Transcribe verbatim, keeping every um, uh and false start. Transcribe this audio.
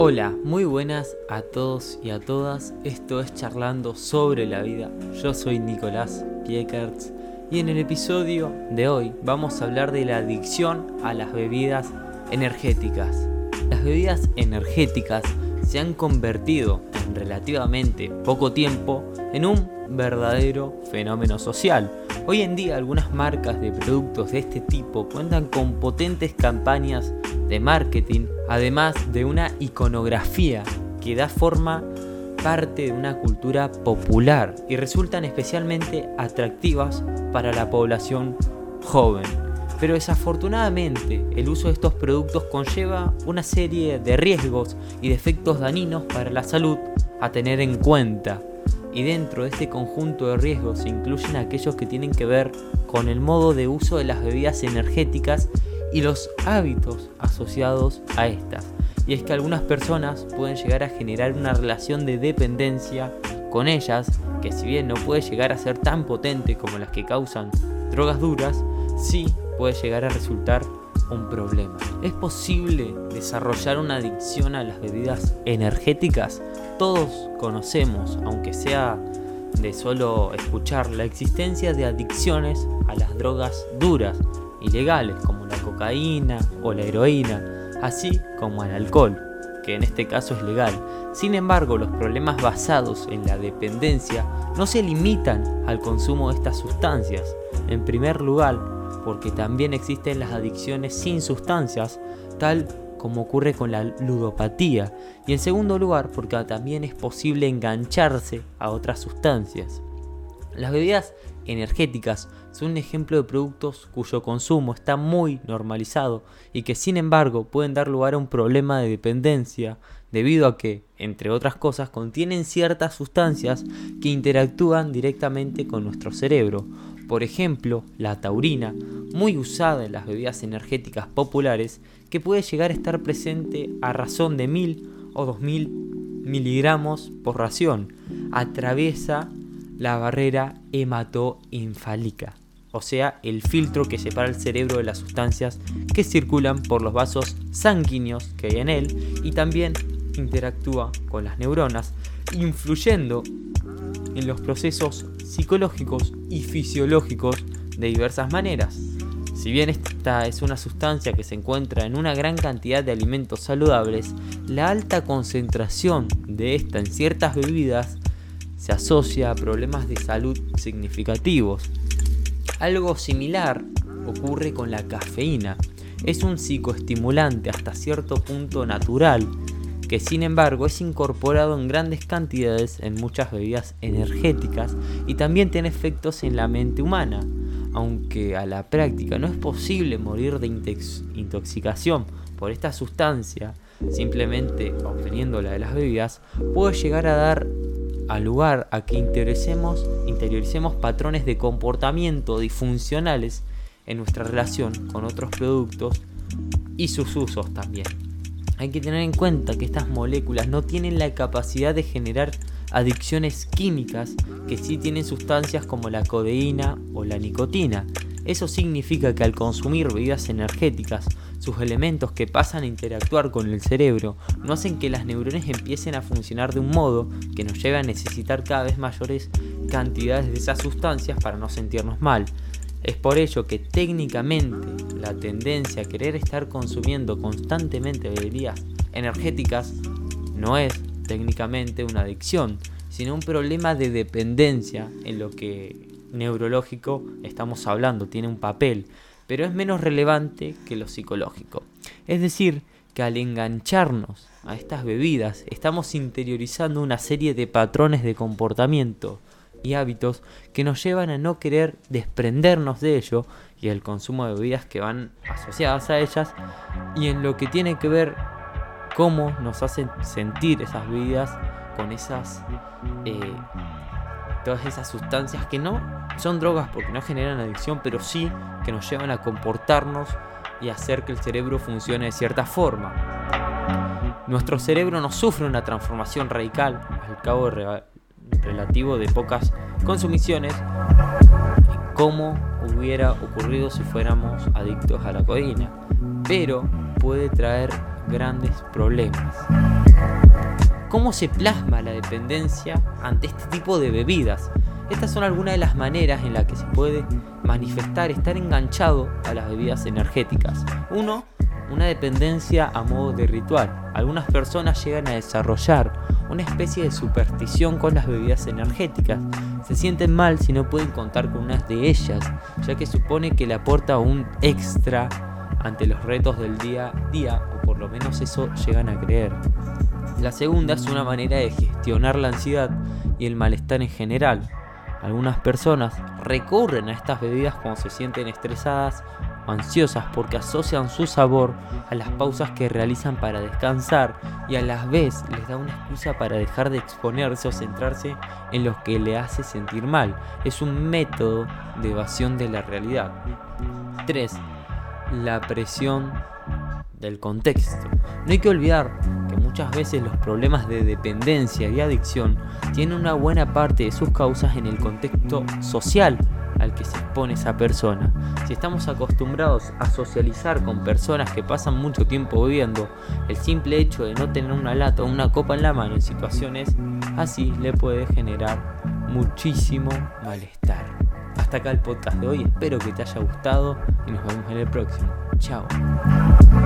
Hola, muy buenas a todos y a todas. Esto es Charlando sobre la Vida. Yo soy Nicolás Piekerts y en el episodio de hoy vamos a hablar de la adicción a las bebidas energéticas. Las bebidas energéticas se han convertido en relativamente poco tiempo en un verdadero fenómeno social. Hoy en día algunas marcas de productos de este tipo cuentan con potentes campañas de marketing, además de una iconografía que da forma parte de una cultura popular y resultan especialmente atractivas para la población joven. Pero desafortunadamente el uso de estos productos conlleva una serie de riesgos y de efectos dañinos para la salud a tener en cuenta. Y dentro de este conjunto de riesgos se incluyen aquellos que tienen que ver con el modo de uso de las bebidas energéticas y los hábitos asociados a estas. Y es que algunas personas pueden llegar a generar una relación de dependencia con ellas, que si bien no puede llegar a ser tan potente como las que causan drogas duras, sí puede llegar a resultar un problema. ¿Es posible desarrollar una adicción a las bebidas energéticas? Todos conocemos, aunque sea de solo escuchar, la existencia de adicciones a las drogas duras, ilegales, como la cocaína o la heroína, así como al alcohol, que en este caso es legal. Sin embargo, los problemas basados en la dependencia no se limitan al consumo de estas sustancias. En primer lugar, porque también existen las adicciones sin sustancias, tal como ocurre con la ludopatía. Y en segundo lugar, porque también es posible engancharse a otras sustancias. Las bebidas energéticas son un ejemplo de productos cuyo consumo está muy normalizado y que sin embargo pueden dar lugar a un problema de dependencia debido a que, entre otras cosas, contienen ciertas sustancias que interactúan directamente con nuestro cerebro. Por ejemplo, la taurina, muy usada en las bebidas energéticas populares, que puede llegar a estar presente a razón de mil o dos mil miligramos por ración, atraviesa la barrera hematoencefálica, o sea, el filtro que separa el cerebro de las sustancias que circulan por los vasos sanguíneos que hay en él, y también interactúa con las neuronas, influyendo en los procesos psicológicos y fisiológicos de diversas maneras. Si bien esta es una sustancia que se encuentra en una gran cantidad de alimentos saludables, la alta concentración de esta en ciertas bebidas se asocia a problemas de salud significativos. Algo similar ocurre con la cafeína. Es un psicoestimulante hasta cierto punto natural, que sin embargo es incorporado en grandes cantidades en muchas bebidas energéticas y también tiene efectos en la mente humana. Aunque a la práctica no es posible morir de intoxicación por esta sustancia, simplemente obteniéndola de las bebidas, puede llegar a dar al lugar a que interioricemos, interioricemos patrones de comportamiento disfuncionales en nuestra relación con otros productos y sus usos también. Hay que tener en cuenta que estas moléculas no tienen la capacidad de generar adicciones químicas que sí tienen sustancias como la codeína o la nicotina. Eso significa que al consumir bebidas energéticas, sus elementos que pasan a interactuar con el cerebro no hacen que las neuronas empiecen a funcionar de un modo que nos lleve a necesitar cada vez mayores cantidades de esas sustancias para no sentirnos mal. Es por ello que técnicamente la tendencia a querer estar consumiendo constantemente bebidas energéticas no es técnicamente una adicción, sino un problema de dependencia en lo que neurológico estamos hablando, tiene un papel, pero es menos relevante que lo psicológico. Es decir, que al engancharnos a estas bebidas estamos interiorizando una serie de patrones de comportamiento y hábitos que nos llevan a no querer desprendernos de ello y el consumo de bebidas que van asociadas a ellas, y en lo que tiene que ver cómo nos hacen sentir esas bebidas con esas eh, todas esas sustancias que no son drogas porque no generan adicción, pero sí que nos llevan a comportarnos y hacer que el cerebro funcione de cierta forma. Nuestro cerebro no sufre una transformación radical al cabo de re- relativo de pocas consumiciones, como hubiera ocurrido si fuéramos adictos a la codeína, pero puede traer grandes problemas. ¿Cómo se plasma la dependencia ante este tipo de bebidas? Estas son algunas de las maneras en las que se puede manifestar estar enganchado a las bebidas energéticas. Uno, una dependencia a modo de ritual. Algunas personas llegan a desarrollar una especie de superstición con las bebidas energéticas. Se sienten mal si no pueden contar con unas de ellas, ya que supone que le aporta un extra ante los retos del día a día, o por lo menos eso llegan a creer. La segunda es una manera de gestionar la ansiedad y el malestar en general. Algunas personas recurren a estas bebidas cuando se sienten estresadas o ansiosas porque asocian su sabor a las pausas que realizan para descansar y a la vez les da una excusa para dejar de exponerse o centrarse en lo que le hace sentir mal. Es un método de evasión de la realidad. tres. La presión del contexto. No hay que olvidar que muchas veces los problemas de dependencia y adicción tienen una buena parte de sus causas en el contexto social al que se expone esa persona. Si estamos acostumbrados a socializar con personas que pasan mucho tiempo bebiendo, el simple hecho de no tener una lata o una copa en la mano en situaciones así le puede generar muchísimo malestar. Hasta acá el podcast de hoy, espero que te haya gustado y nos vemos en el próximo. Chao.